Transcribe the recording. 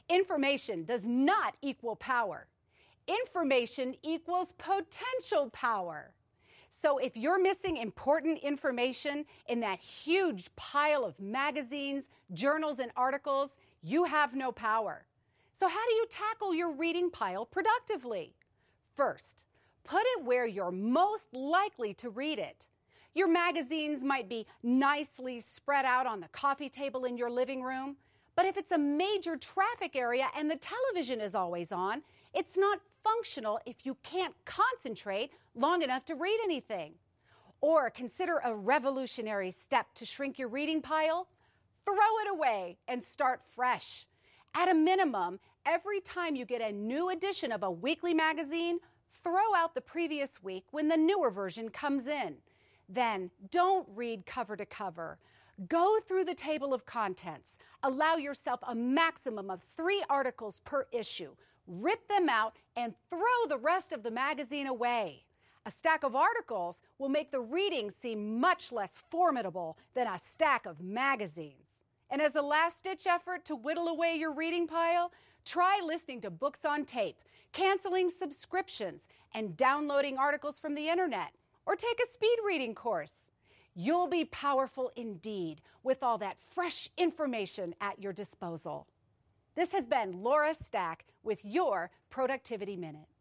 Information does not equal power. Information equals potential power. So if you're missing important information in that huge pile of magazines, journals, and articles, you have no power. So how do you tackle your reading pile productively? First, put it where you're most likely to read it. Your magazines might be nicely spread out on the coffee table in your living room, but if it's a major traffic area and the television is always on, it's not functional if you can't concentrate long enough to read anything. Or consider a revolutionary step to shrink your reading pile. Throw it away and start fresh. At a minimum, every time you get a new edition of a weekly magazine, throw out the previous week when the newer version comes in. Then don't read cover to cover. Go through the table of contents. Allow yourself a maximum of 3 articles per issue. Rip them out and throw the rest of the magazine away. A stack of articles will make the reading seem much less formidable than a stack of magazines. And as a last-ditch effort to whittle away your reading pile, try listening to books on tape, canceling subscriptions, and downloading articles from the internet, or take a speed reading course. You'll be powerful indeed with all that fresh information at your disposal. This has been Laura Stack with your Productivity Minute.